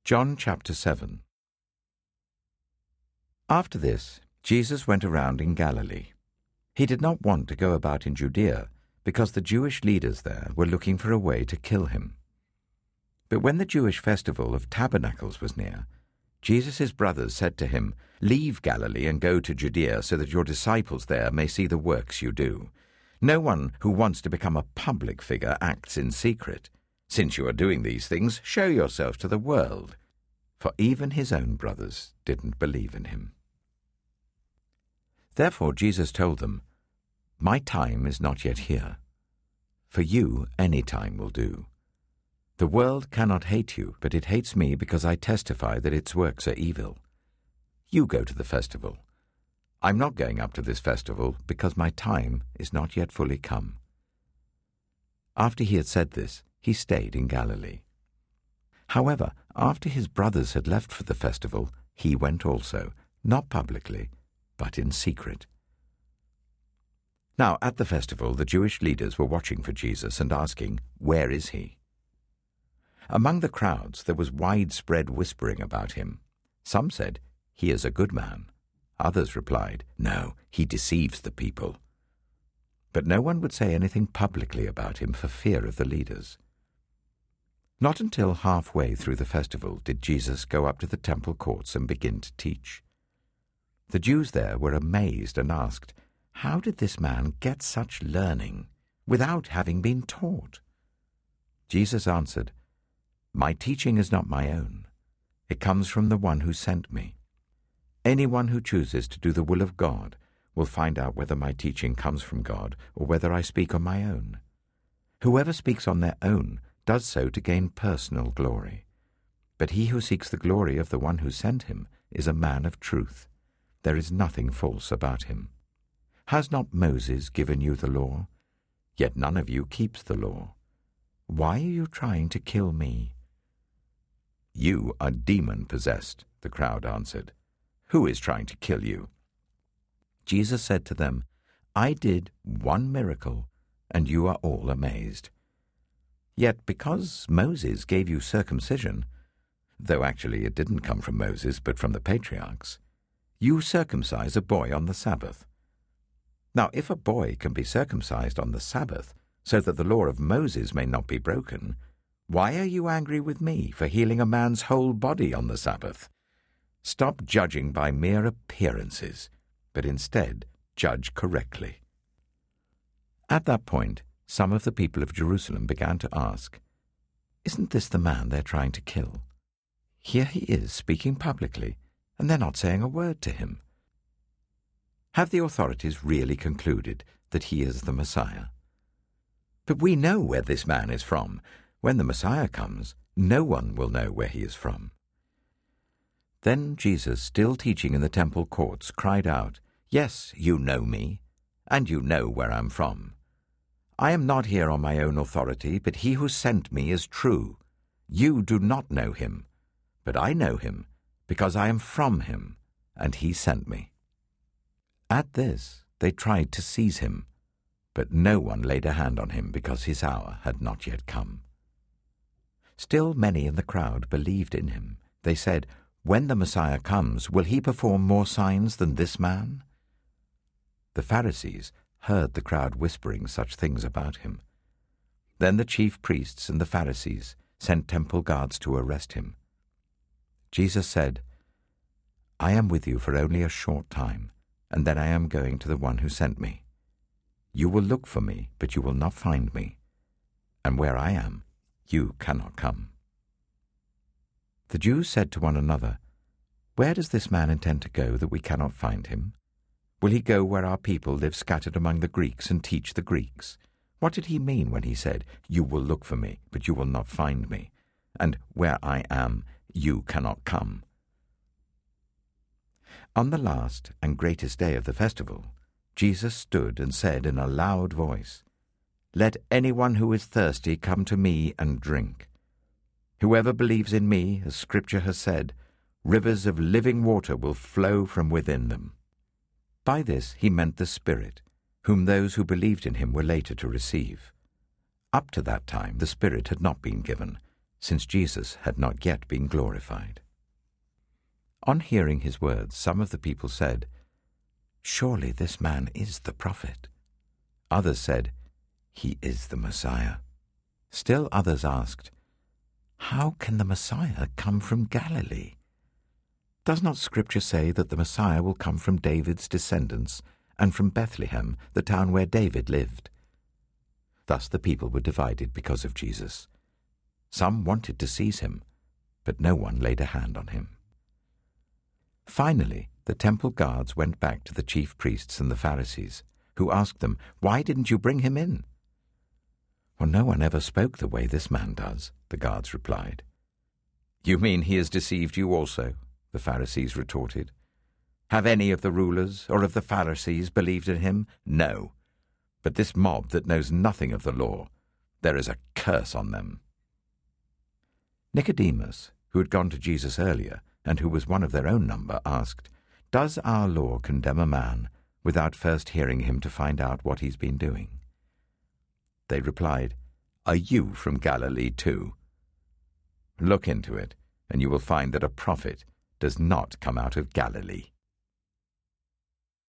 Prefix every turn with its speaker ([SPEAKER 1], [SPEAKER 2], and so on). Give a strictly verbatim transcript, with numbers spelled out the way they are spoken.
[SPEAKER 1] John chapter seven. After this, Jesus went around in Galilee. He did not want to go about in Judea, because the Jewish leaders there were looking for a way to kill him. But when the Jewish festival of Tabernacles was near, Jesus' brothers said to him, "Leave Galilee and go to Judea, so that your disciples there may see the works you do. No one who wants to become a public figure acts in secret. Since you are doing these things, show yourself to the world." For even his own brothers didn't believe in him. Therefore Jesus told them, "My time is not yet here. For you any time will do. The world cannot hate you, but it hates me because I testify that its works are evil. You go to the festival. I'm not going up to this festival because my time is not yet fully come." After he had said this, he stayed in Galilee. However, after his brothers had left for the festival, he went also, not publicly, but in secret. Now at the festival the Jewish leaders were watching for Jesus and asking, "Where is he?" Among the crowds there was widespread whispering about him. Some said, "He is a good man." Others replied, "No, he deceives the people." But no one would say anything publicly about him for fear of the leaders. Not until halfway through the festival did Jesus go up to the temple courts and begin to teach. The Jews there were amazed and asked, "How did this man get such learning without having been taught?" Jesus answered, "My teaching is not my own. It comes from the one who sent me. Anyone who chooses to do the will of God will find out whether my teaching comes from God or whether I speak on my own. Whoever speaks on their own does so to gain personal glory. But he who seeks the glory of the one who sent him is a man of truth. There is nothing false about him. Has not Moses given you the law? Yet none of you keeps the law. Why are you trying to kill me?" "You are demon-possessed," the crowd answered. "Who is trying to kill you?" Jesus said to them, "I did one miracle, and you are all amazed. Yet because Moses gave you circumcision, though actually it didn't come from Moses but from the patriarchs, you circumcise a boy on the Sabbath. Now if a boy can be circumcised on the Sabbath, so that the law of Moses may not be broken, why are you angry with me for healing a man's whole body on the Sabbath? Stop judging by mere appearances, but instead judge correctly." At that point, some of the people of Jerusalem began to ask, "Isn't this the man they're trying to kill? Here he is speaking publicly, and they're not saying a word to him. Have the authorities really concluded that he is the Messiah? But we know where this man is from. When the Messiah comes, no one will know where he is from." Then Jesus, still teaching in the temple courts, cried out, "Yes, you know me, and you know where I'm from. I am not here on my own authority, but he who sent me is true. You do not know him, but I know him, because I am from him, and he sent me." At this they tried to seize him, but no one laid a hand on him because his hour had not yet come. Still many in the crowd believed in him. They said, "When the Messiah comes, will he perform more signs than this man?" The Pharisees heard the crowd whispering such things about him. Then the chief priests and the Pharisees sent temple guards to arrest him. Jesus said, "I am with you for only a short time, and then I am going to the one who sent me. You will look for me, but you will not find me, and where I am, you cannot come." The Jews said to one another, "Where does this man intend to go that we cannot find him? Will he go where our people live scattered among the Greeks and teach the Greeks? What did he mean when he said, 'You will look for me, but you will not find me,' and 'Where I am, you cannot come'?" On the last and greatest day of the festival, Jesus stood and said in a loud voice, "Let anyone who is thirsty come to me and drink. Whoever believes in me, as Scripture has said, rivers of living water will flow from within them." By this he meant the Spirit, whom those who believed in him were later to receive. Up to that time the Spirit had not been given, since Jesus had not yet been glorified. On hearing his words, some of the people said, "Surely this man is the prophet." Others said, "He is the Messiah." Still others asked, "How can the Messiah come from Galilee? Does not Scripture say that the Messiah will come from David's descendants and from Bethlehem, the town where David lived?" Thus the people were divided because of Jesus. Some wanted to seize him, but no one laid a hand on him. Finally, the temple guards went back to the chief priests and the Pharisees, who asked them, "Why didn't you bring him in?" "Well, no one ever spoke the way this man does," the guards replied. "You mean he has deceived you also?" the Pharisees retorted. "Have any of the rulers or of the Pharisees believed in him? No. But this mob that knows nothing of the law, there is a curse on them." Nicodemus, who had gone to Jesus earlier and who was one of their own number, asked, "Does our law condemn a man without first hearing him to find out what he's been doing?" They replied, "Are you from Galilee too? Look into it, and you will find that a prophet does not come out of Galilee."